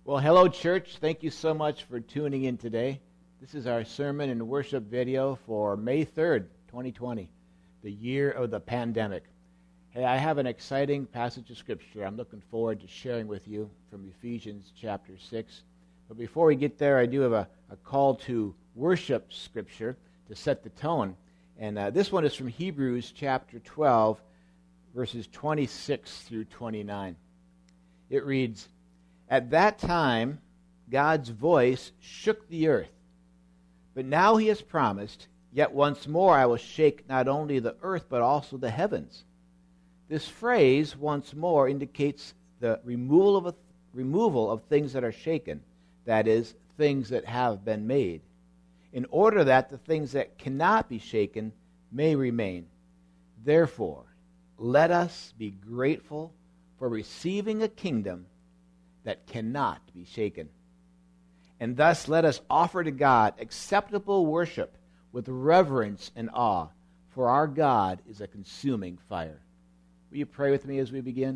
Well, hello, church. Thank you so much for tuning in today. This is our sermon and worship video for May 3rd, 2020, the year of the pandemic. Hey, I have an exciting passage of Scripture I'm looking forward to sharing with you from Ephesians chapter 6. But before we get there, I do have a call to worship Scripture to set the tone. And this one is from Hebrews chapter 12, verses 26 through 29. It reads, "At that time, God's voice shook the earth. But now he has promised, yet once more I will shake not only the earth, but also the heavens." This phrase, once more, indicates the removal of things that are shaken, that is, things that have been made, in order that the things that cannot be shaken may remain. Therefore, let us be grateful for receiving a kingdom that cannot be shaken. And thus let us offer to God acceptable worship with reverence and awe, for our God is a consuming fire. Will you pray with me as we begin?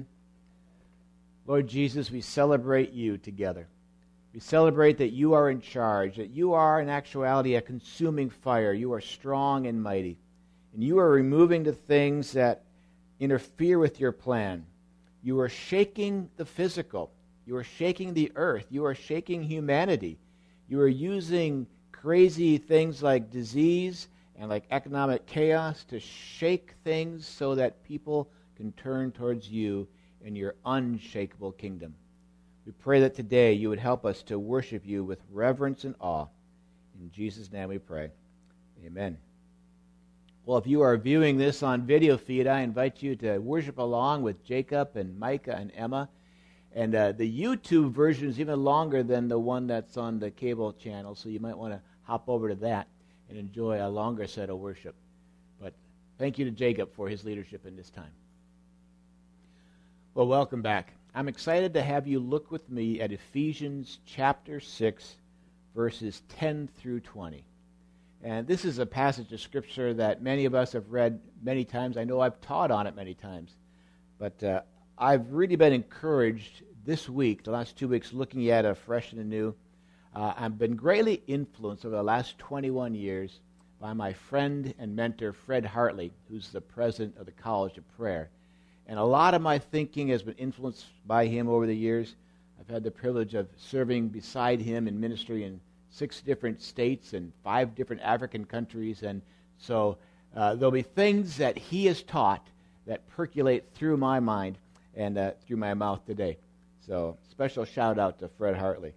Lord Jesus, we celebrate you together. We celebrate that you are in charge, that you are in actuality a consuming fire. You are strong and mighty, and you are removing the things that interfere with your plan. You are shaking the physical. You are shaking the earth. You are shaking humanity. You are using crazy things like disease and like economic chaos to shake things so that people can turn towards you in your unshakable kingdom. We pray that today you would help us to worship you with reverence and awe. In Jesus' name we pray. Amen. Well, if you are viewing this on video feed, I invite you to worship along with Jacob and Micah and Emma. And the YouTube version is even longer than the one that's on the cable channel, so you might want to hop over to that and enjoy a longer set of worship. But thank you to Jacob for his leadership in this time. Well, welcome back. I'm excited to have you look with me at Ephesians chapter 6, verses 10 through 20. And this is a passage of Scripture that many of us have read many times. I know I've taught on it many times. But I've really been encouraged this week, the last 2 weeks, looking at it fresh and anew. I've been greatly influenced over the last 21 years by my friend and mentor, Fred Hartley, who's the president of the College of Prayer. And a lot of my thinking has been influenced by him over the years. I've had the privilege of serving beside him in ministry in 6 different states and 5 different African countries. And so there'll be things that he has taught that percolate through my mind and through my mouth today. So special shout out to Fred Hartley.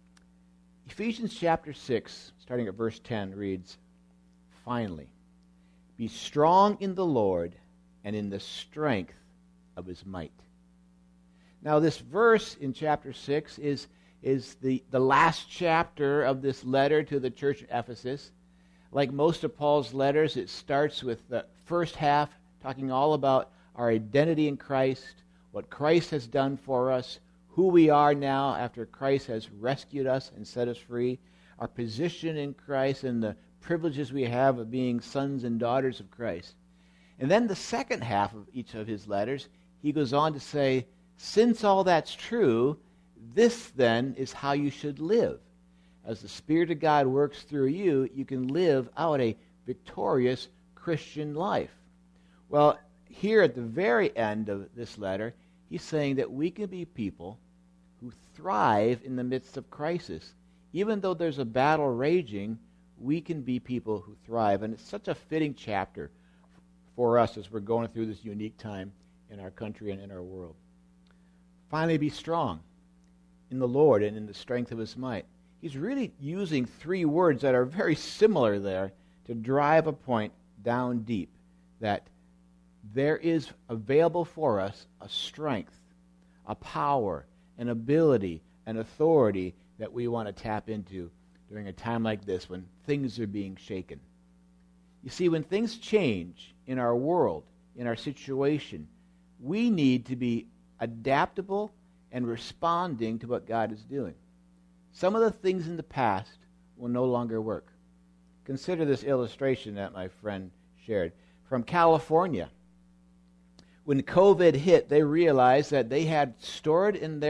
Ephesians chapter 6, starting at verse 10, reads, "Finally, be strong in the Lord and in the strength of his might." Now this verse in chapter 6 is the last chapter of this letter to the church at Ephesus. Like most of Paul's letters, it starts with the first half talking all about our identity in Christ, what Christ has done for us, who we are now after Christ has rescued us and set us free, our position in Christ, and the privileges we have of being sons and daughters of Christ. And then the second half of each of his letters, he goes on to say, since all that's true, this then is how you should live. As the Spirit of God works through you, you can live out a victorious Christian life. Well, here at the very end of this letter, he's saying that we can be people who thrive in the midst of crisis. Even though there's a battle raging, we can be people who thrive. And it's such a fitting chapter for us as we're going through this unique time in our country and in our world. Finally, be strong in the Lord and in the strength of his might. He's really using 3 words that are very similar there to drive a point down deep, that there is available for us a strength, a power, an ability, an authority that we want to tap into during a time like this when things are being shaken. You see, when things change in our world, in our situation, we need to be adaptable and responding to what God is doing. Some of the things in the past will no longer work. Consider this illustration that my friend shared from California. When COVID hit, they realized that they had stored in their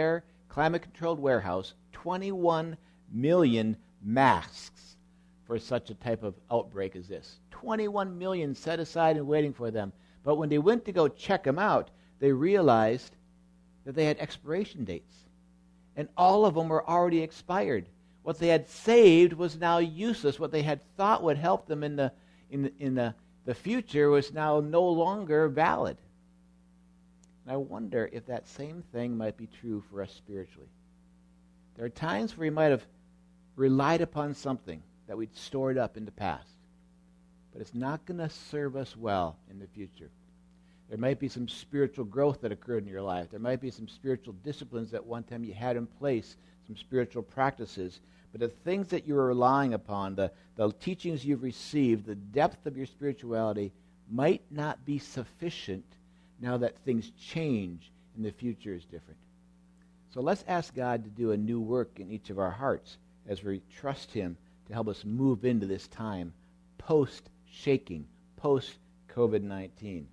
climate-controlled warehouse 21 million masks for such a type of outbreak as this. 21 million set aside and waiting for them. But when they went to go check them out, they realized that they had expiration dates. And all of them were already expired. What they had saved was now useless. What they had thought would help them in the future was now no longer valid. And I wonder if that same thing might be true for us spiritually. There are times where we might have relied upon something that we'd stored up in the past, but it's not going to serve us well in the future. There might be some spiritual growth that occurred in your life. There might be some spiritual disciplines that one time you had in place, some spiritual practices. But the things that you are relying upon, the teachings you've received, the depth of your spirituality might not be sufficient now that things change and the future is different. So let's ask God to do a new work in each of our hearts as we trust Him to help us move into this time post-shaking, post-COVID-19.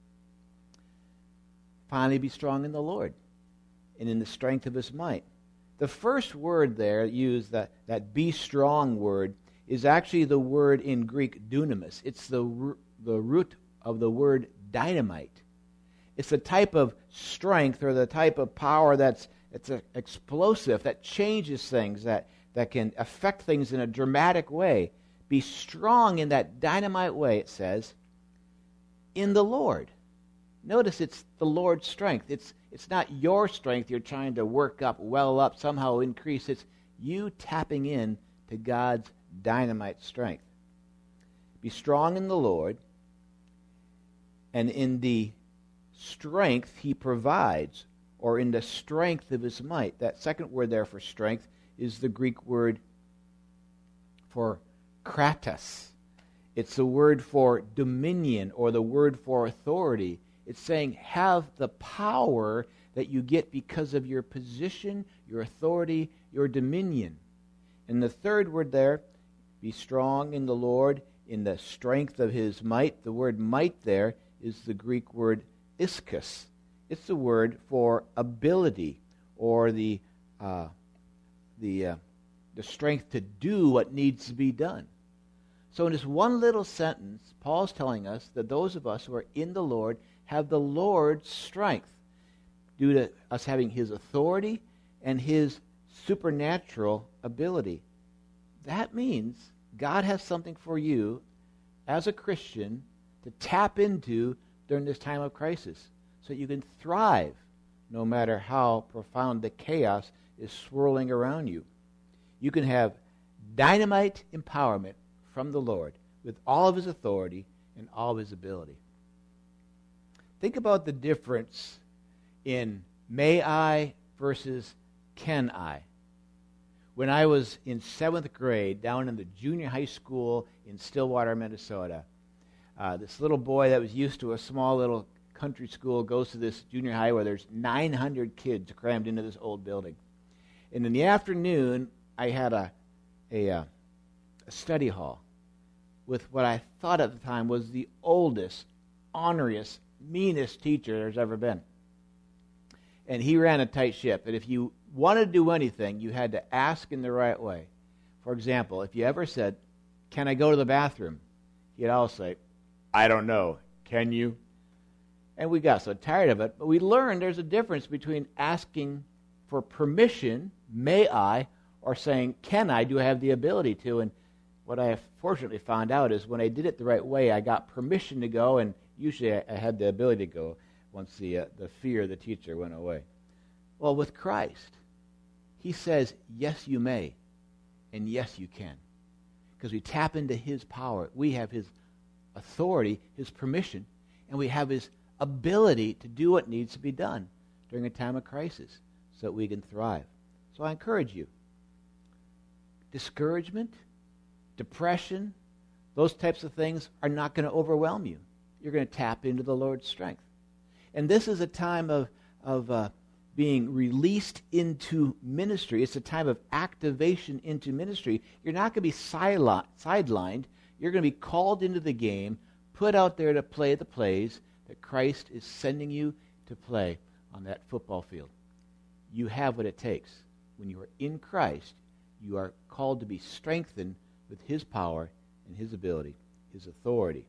Finally, be strong in the Lord and in the strength of His might. The first word there used, that be strong word, is actually the word in Greek dunamis. It's the root of the word dynamite. It's the type of strength or the type of power it's explosive, that changes things, that can affect things in a dramatic way. Be strong in that dynamite way, it says, in the Lord. Notice it's the Lord's strength. It's not your strength you're trying to work up, well up, somehow increase. It's you tapping in to God's dynamite strength. Be strong in the Lord, and in the strength He provides, or in the strength of His might. That second word there for strength is the Greek word for kratos. It's the word for dominion, or the word for authority. It's saying have the power that you get because of your position, your authority, your dominion. And the third word there, be strong in the Lord, in the strength of His might. The word might there is the Greek word ischus. It's the word for ability, or the strength to do what needs to be done. So in this one little sentence, Paul's telling us that those of us who are in the Lord have the Lord's strength due to us having His authority and His supernatural ability. That means God has something for you as a Christian to tap into during this time of crisis so that you can thrive no matter how profound the chaos is swirling around you. You can have dynamite empowerment from the Lord with all of His authority and all of His ability. Think about the difference in may I versus can I. When I was in 7th grade down in the junior high school in Stillwater, Minnesota, this little boy that was used to a small little country school goes to this junior high where there's 900 kids crammed into this old building. And in the afternoon, I had a study hall with what I thought at the time was the oldest, orneriest, meanest teacher there's ever been. And he ran a tight ship. And if you wanted to do anything, you had to ask in the right way. For example, if you ever said, "Can I go to the bathroom?" he'd always say, "I don't know. Can you?" And we got so tired of it. But we learned there's a difference between asking for permission, may I, or saying, can I, do I have the ability to? And what I have fortunately found out is when I did it the right way, I got permission to go, and usually I had the ability to go once the fear of the teacher went away. Well, with Christ, He says, yes, you may, and yes, you can. Because we tap into His power. We have His authority, His permission, and we have His ability to do what needs to be done during a time of crisis so that we can thrive. So I encourage you. Discouragement, depression, those types of things are not going to overwhelm you. You're going to tap into the Lord's strength. And this is a time of being released into ministry. It's a time of activation into ministry. You're not going to be sidelined. You're going to be called into the game, put out there to play the plays that Christ is sending you to play on that football field. you have what it takes. When you are in Christ, you are called to be strengthened with his power and his ability, his authority.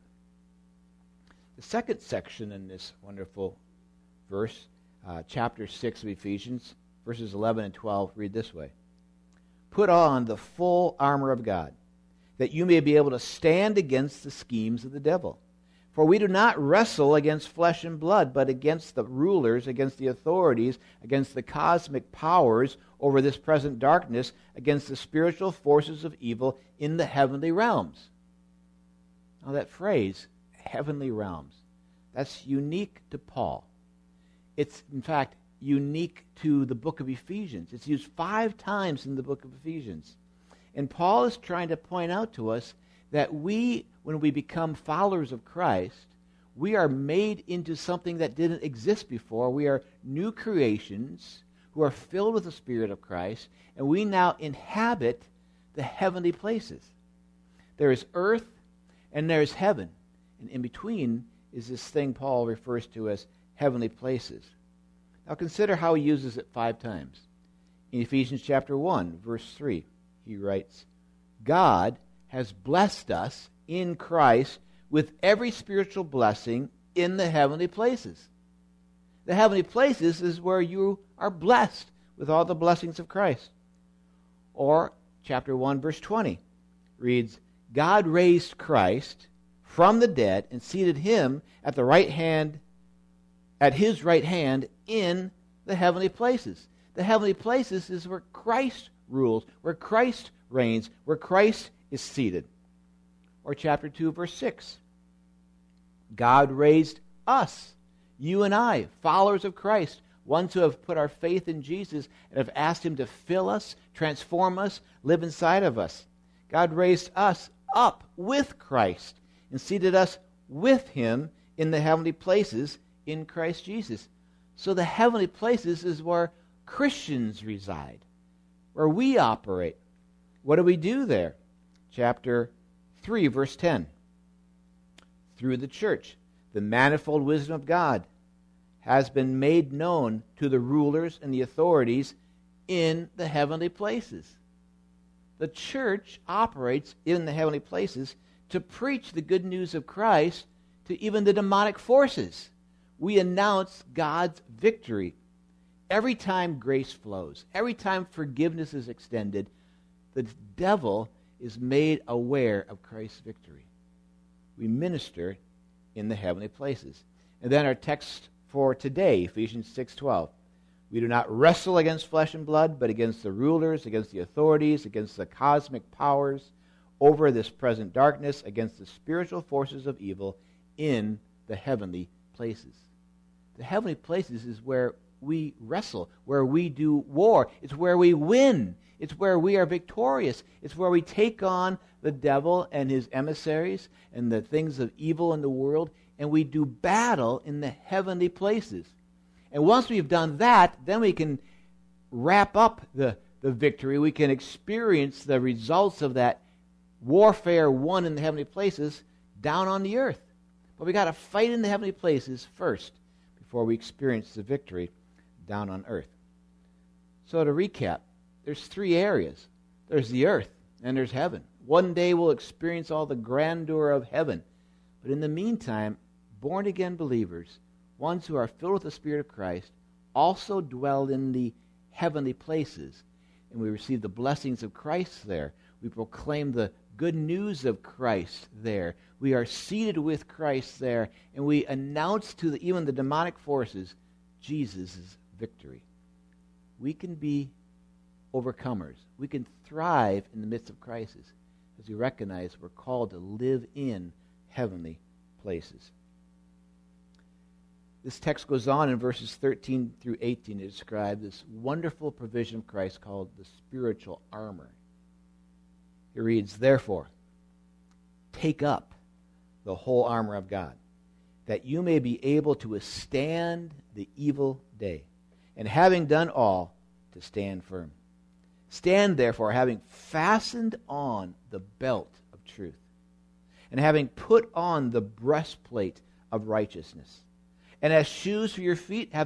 The second section in this wonderful verse, chapter 6 of Ephesians, verses 11 and 12, read this way. Put on the full armor of God, that you may be able to stand against the schemes of the devil. For we do not wrestle against flesh and blood, but against the rulers, against the authorities, against the cosmic powers over this present darkness, against the spiritual forces of evil in the heavenly realms. Now that phrase, heavenly realms, that's unique to Paul. It's, in fact, unique to the book of Ephesians. It's used 5 times in the book of Ephesians. And Paul is trying to point out to us that we, when we become followers of Christ, we are made into something that didn't exist before. We are new creations who are filled with the Spirit of Christ, and we now inhabit the heavenly places. There is earth and there is heaven, and in between is this thing Paul refers to as heavenly places. Now consider how he uses it 5 times. In Ephesians chapter 1, verse 3, he writes, God has blessed us in Christ with every spiritual blessing in the heavenly places. The heavenly places is where you are blessed with all the blessings of Christ. Or chapter 1, verse 20 reads, God raised Christ from the dead and seated him at the right hand, at his right hand in the heavenly places. The heavenly places is where Christ rules, where Christ reigns, where Christ is seated. Or chapter 2, verse 6. God raised us, you and I, followers of Christ, ones who have put our faith in Jesus and have asked him to fill us, transform us, live inside of us. God raised us up with Christ and seated us with him in the heavenly places in Christ Jesus. So the heavenly places is where Christians reside, where we operate. What do we do there? Chapter 3, verse 10. Through the church, the manifold wisdom of God has been made known to the rulers and the authorities in the heavenly places. The church operates in the heavenly places to preach the good news of Christ to even the demonic forces. We announce God's victory. Every time grace flows, every time forgiveness is extended, the devil is made aware of Christ's victory. We minister in the heavenly places. And then our text for today, Ephesians 6:12. We do not wrestle against flesh and blood, but against the rulers, against the authorities, against the cosmic powers over this present darkness, against the spiritual forces of evil in the heavenly places. The heavenly places is where we wrestle, where we do war. It's where we win. It's where we are victorious. It's where we take on the devil and his emissaries and the things of evil in the world, and we do battle in the heavenly places. And once we've done that, then we can wrap up the victory. We can experience the results of that warfare won in the heavenly places down on the earth. But we got to fight in the heavenly places first before we experience the victory down on earth. So to recap, there's 3 areas. There's the earth and there's heaven. One day we'll experience all the grandeur of heaven. But in the meantime, born-again believers, ones who are filled with the Spirit of Christ, also dwell in the heavenly places. And we receive the blessings of Christ there. We proclaim the good news of Christ there. We are seated with Christ there. And we announce to even the demonic forces Jesus' victory. We can be overcomers. We can thrive in the midst of crisis as we recognize we're called to live in heavenly places. This text goes on in verses 13 through 18 to describe this wonderful provision of Christ called the spiritual armor. It reads, therefore, take up the whole armor of God, that you may be able to withstand the evil day, and having done all, to stand firm. Stand therefore, having fastened on the belt of truth, and having put on the breastplate of righteousness, and as shoes for your feet, having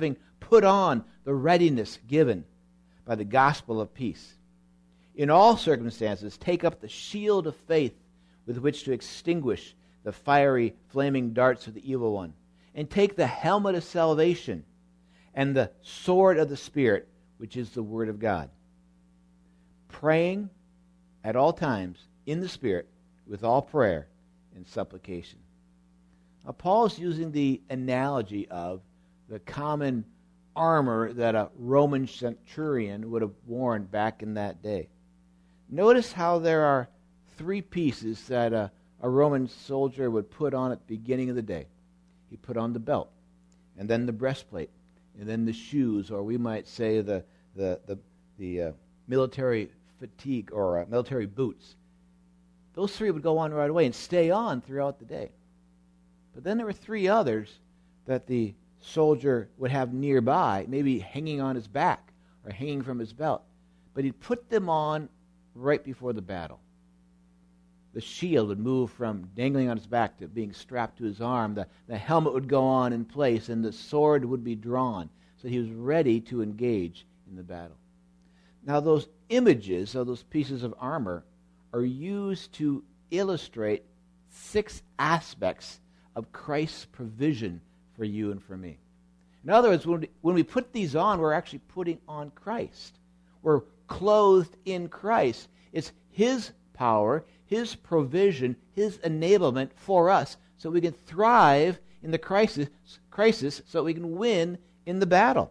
put on the readiness given by the gospel of peace. In all circumstances, take up the shield of faith with which to extinguish the fiery, flaming darts of the evil one, and take the helmet of salvation and the sword of the Spirit, which is the Word of God. Praying at all times in the Spirit with all prayer and supplication. Now, Paul is using the analogy of the common armor that a Roman centurion would have worn back in that day. Notice how there are three pieces that a Roman soldier would put on at the beginning of the day. He put on the belt, and then the breastplate, and then the shoes, or we might say the military fatigue or military boots. Those three would go on right away and stay on throughout the day. But then there were three others that the soldier would have nearby, maybe hanging on his back or hanging from his belt. But he'd put them on right before the battle. The shield would move from dangling on his back to being strapped to his arm. The helmet would go on in place, and the sword would be drawn, so he was ready to engage in the battle. Now, those images of those pieces of armor are used to illustrate 6 aspects of Christ's provision for you and for me. In other words, when we put these on, we're actually putting on Christ. We're clothed in Christ. It's His power, His provision, His enablement for us so we can thrive in the crisis so we can win in the battle.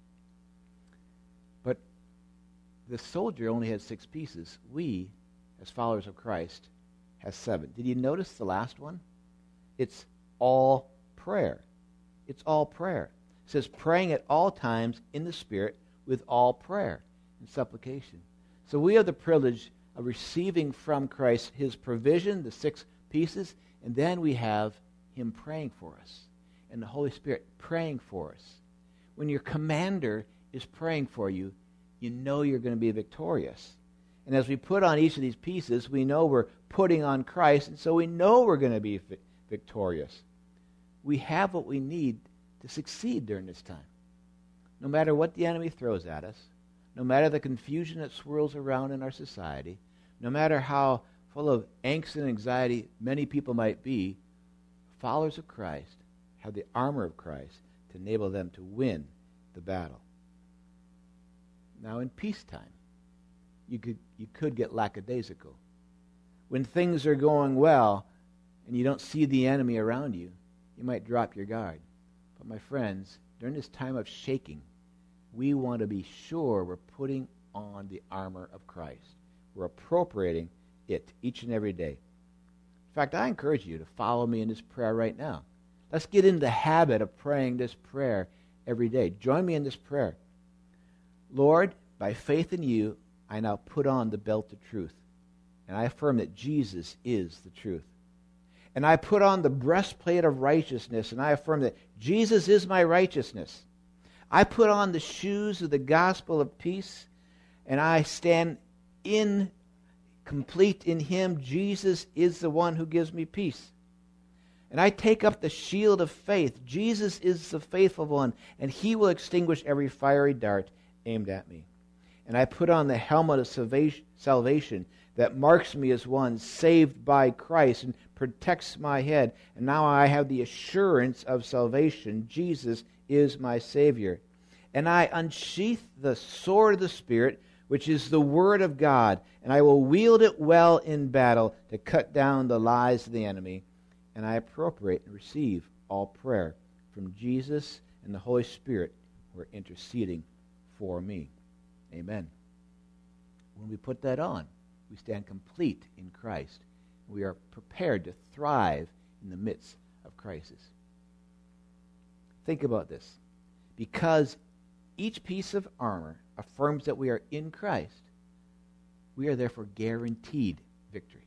But the soldier only had 6 pieces. We, as followers of Christ, have 7. Did you notice the last one? It's all prayer. It's all prayer. It says praying at all times in the Spirit with all prayer and supplication. So we have the privilege of receiving from Christ His provision, the 6 pieces, and then we have Him praying for us and the Holy Spirit praying for us. When your commander is praying for you, you know you're going to be victorious. And as we put on each of these pieces, we know we're putting on Christ, and so we know we're going to be victorious. We have what we need to succeed during this time. No matter what the enemy throws at us, no matter the confusion that swirls around in our society, no matter how full of angst and anxiety many people might be, followers of Christ have the armor of Christ to enable them to win the battle. Now, in peacetime, you could get lackadaisical. When things are going well and you don't see the enemy around you, you might drop your guard. But my friends, during this time of shaking, we want to be sure we're putting on the armor of Christ. We're appropriating it each and every day. In fact, I encourage you to follow me in this prayer right now. Let's get into the habit of praying this prayer every day. Join me in this prayer. Lord, by faith in you, I now put on the belt of truth, and I affirm that Jesus is the truth. And I put on the breastplate of righteousness, and I affirm that Jesus is my righteousness. I put on the shoes of the gospel of peace, and I stand complete in Him. Jesus is the one who gives me peace. And I take up the shield of faith. Jesus is the faithful one, and He will extinguish every fiery dart aimed at me. And I put on the helmet of salvation that marks me as one saved by Christ and protects my head. And now I have the assurance of salvation. Jesus is my Savior. And I unsheath the sword of the Spirit, which is the Word of God, and I will wield it well in battle to cut down the lies of the enemy. And I appropriate and receive all prayer from Jesus and the Holy Spirit who are interceding for me. Amen. When we put that on, we stand complete in Christ. We are prepared to thrive in the midst of crisis. Think about this. Because each piece of armor affirms that we are in Christ, we are therefore guaranteed victory.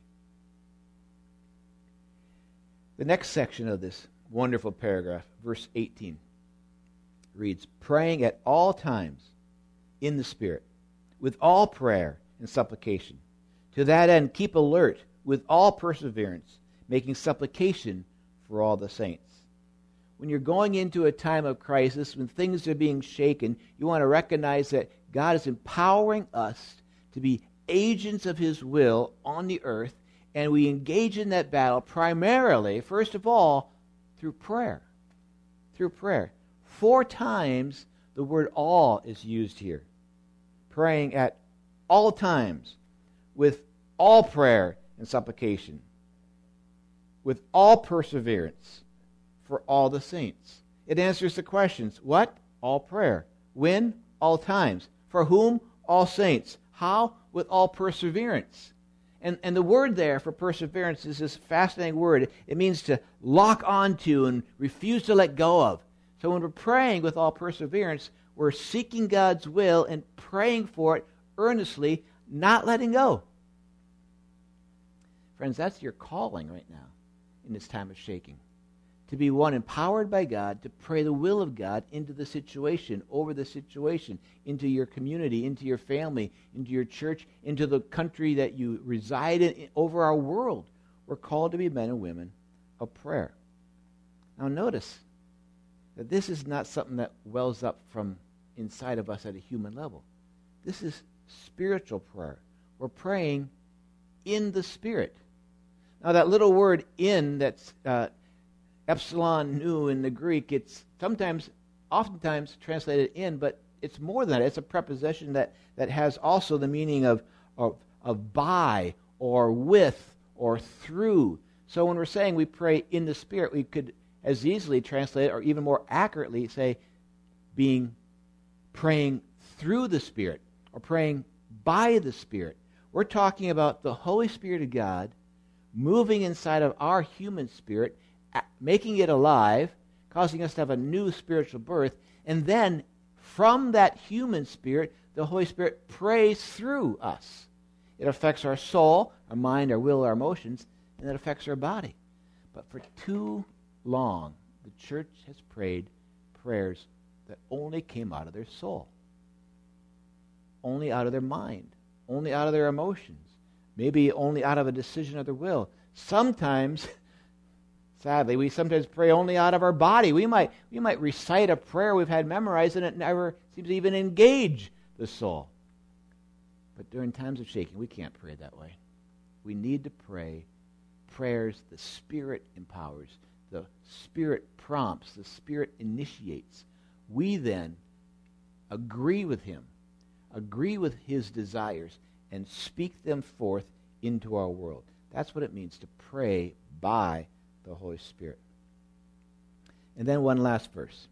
The next section of this wonderful paragraph, verse 18, reads, praying at all times in the Spirit, with all prayer and supplication. To that end, keep alert with all perseverance, making supplication for all the saints. when you're going into a time of crisis, when things are being shaken, you want to recognize that God is empowering us to be agents of His will on the earth, and we engage in that battle primarily, first of all, through prayer. Through prayer. 4 times the word all is used here. Praying at all times, with all prayer and supplication, with all perseverance for all the saints. It answers the questions. What? All prayer. When? All times. For whom? All saints. How? With all perseverance. And the word there for perseverance is this fascinating word. It means to lock onto and refuse to let go of. So when we're praying with all perseverance, we're seeking God's will and praying for it earnestly, not letting go. Friends, that's your calling right now in this time of shaking. To be one empowered by God to pray the will of God into the situation, over the situation, into your community, into your family, into your church, into the country that you reside in, over our world. We're called to be men and women of prayer. Now notice that this is not something that wells up from inside of us at a human level. This is spiritual prayer. We're praying in the Spirit. Now that little word in that's epsilon nu in the Greek, it's oftentimes translated in, but it's more than that. It's a preposition that has also the meaning of by or with or through. So when we're saying we pray in the Spirit, we could as easily translate it, or even more accurately say praying through the Spirit or praying by the Spirit. We're talking about the Holy Spirit of God moving inside of our human spirit, making it alive, causing us to have a new spiritual birth, and then from that human spirit, the Holy Spirit prays through us. It affects our soul, our mind, our will, our emotions, and it affects our body. But for too long, the church has prayed prayers that only came out of their soul, only out of their mind, only out of their emotions, maybe only out of a decision of their will. Sometimes, sadly, we sometimes pray only out of our body. We might recite a prayer we've had memorized, and it never seems to even engage the soul. But during times of shaking, we can't pray that way. We need to pray prayers the Spirit empowers, the Spirit prompts, the Spirit initiates. We then agree with Him, agree with His desires, and speak them forth into our world. That's what it means to pray by the Holy Spirit. And then one last verse,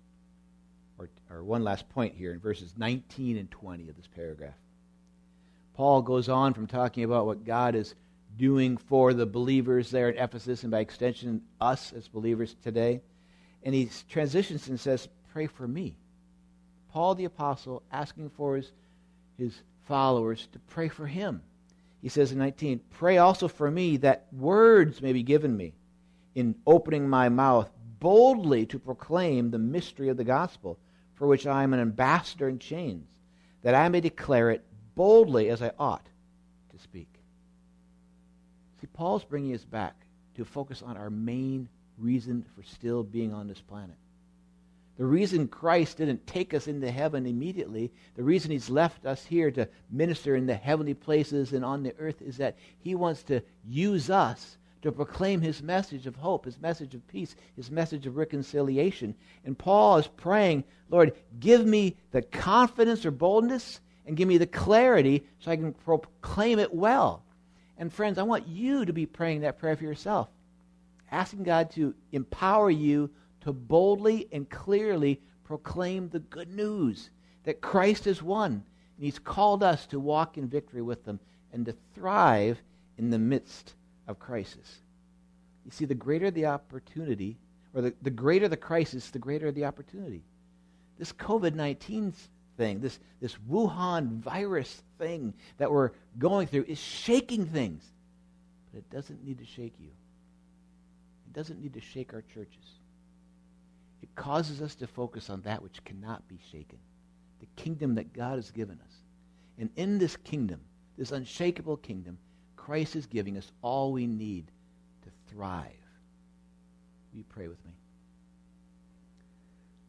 or one last point here in verses 19 and 20 of this paragraph. Paul goes on from talking about what God is doing for the believers there in Ephesus, and by extension, us as believers today. And he transitions and says, pray for me. Paul the Apostle asking for his followers to pray for him. He says in 19, pray also for me that words may be given me in opening my mouth boldly to proclaim the mystery of the gospel, for which I am an ambassador in chains, that I may declare it boldly as I ought to speak. See, Paul's bringing us back to focus on our main reason for still being on this planet. The reason Christ didn't take us into heaven immediately, the reason He's left us here to minister in the heavenly places and on the earth, is that He wants to use us to proclaim His message of hope, His message of peace, His message of reconciliation. And Paul is praying, Lord, give me the confidence or boldness and give me the clarity so I can proclaim it well. And friends, I want you to be praying that prayer for yourself, asking God to empower you to boldly and clearly proclaim the good news that Christ has won, and He's called us to walk in victory with them and to thrive in the midst of crisis. You see, the greater the opportunity, or the greater the crisis, the greater the opportunity. This COVID-19 thing, this Wuhan virus thing that we're going through is shaking things, but it doesn't need to shake you. It doesn't need to shake our churches. It causes us to focus on that which cannot be shaken, the kingdom that God has given us. And in this kingdom, this unshakable kingdom, Christ is giving us all we need to thrive. Will you pray with me?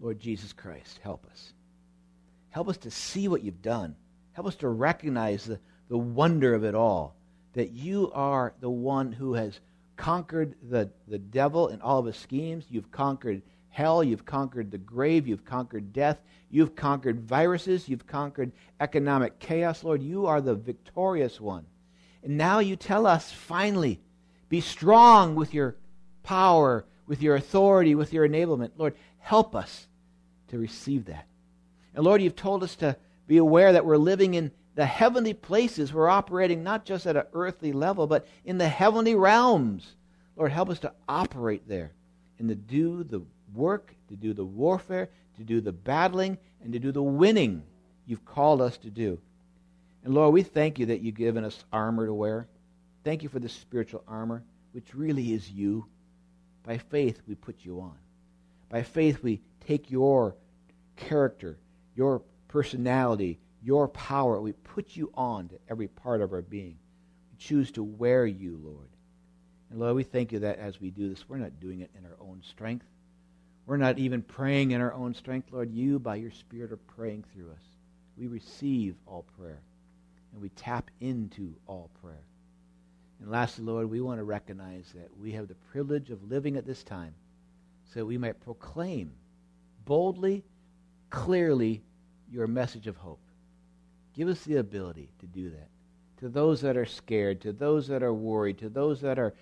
Lord Jesus Christ, help us. Help us to see what you've done. Help us to recognize the wonder of it all, that you are the one who has conquered the devil and all of his schemes. You've conquered hell. You've conquered the grave. You've conquered death. You've conquered viruses. You've conquered economic chaos. Lord, you are the victorious one. And now you tell us, finally, be strong with your power, with your authority, with your enablement. Lord, help us to receive that. And Lord, you've told us to be aware that we're living in the heavenly places. We're operating not just at an earthly level, but in the heavenly realms. Lord, help us to operate there and to do the work, to do the warfare, to do the battling, and to do the winning you've called us to do. And Lord, we thank you that you've given us armor to wear. Thank you for the spiritual armor, which really is you. By faith, we put you on. By faith, we take your character, your personality, your power. We put you on to every part of our being. We choose to wear you, Lord. And Lord, we thank you that as we do this, we're not doing it in our own strength. We're not even praying in our own strength. Lord, you, by your Spirit, are praying through us. We receive all prayer, and we tap into all prayer. And lastly, Lord, we want to recognize that we have the privilege of living at this time so that we might proclaim boldly, clearly, your message of hope. Give us the ability to do that. To those that are scared, to those that are worried, to those that are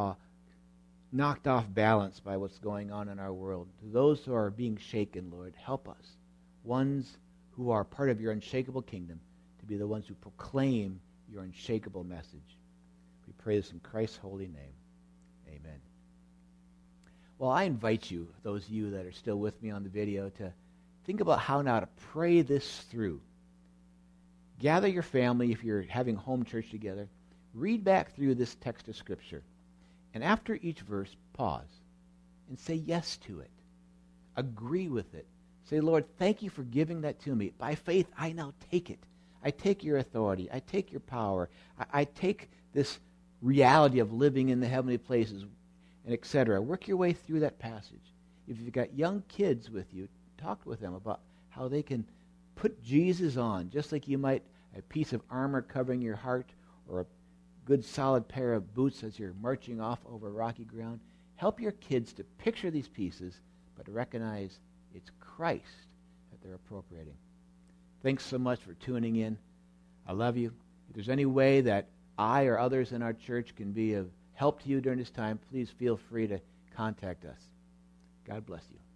knocked off balance by what's going on in our world, to those who are being shaken, Lord, help us, ones who are part of your unshakable kingdom, to be the ones who proclaim your unshakable message. We pray this in Christ's holy name. Amen. Well, I invite you, those of you that are still with me on the video, to think about how now to pray this through. Gather your family, if you're having home church together, read back through this text of Scripture. And after each verse, pause and say yes to it. Agree with it. Say, Lord, thank you for giving that to me. By faith, I now take it. I take your authority. I take your power. I take this reality of living in the heavenly places, and etc. Work your way through that passage. If you've got young kids with you, talk with them about how they can put Jesus on, just like you might a piece of armor covering your heart or a good solid pair of boots as you're marching off over rocky ground. Help your kids to picture these pieces, but to recognize it's Christ that they're appropriating. Thanks so much for tuning in. I love you. If there's any way that I or others in our church can be of help to you during this time, please feel free to contact us. God bless you.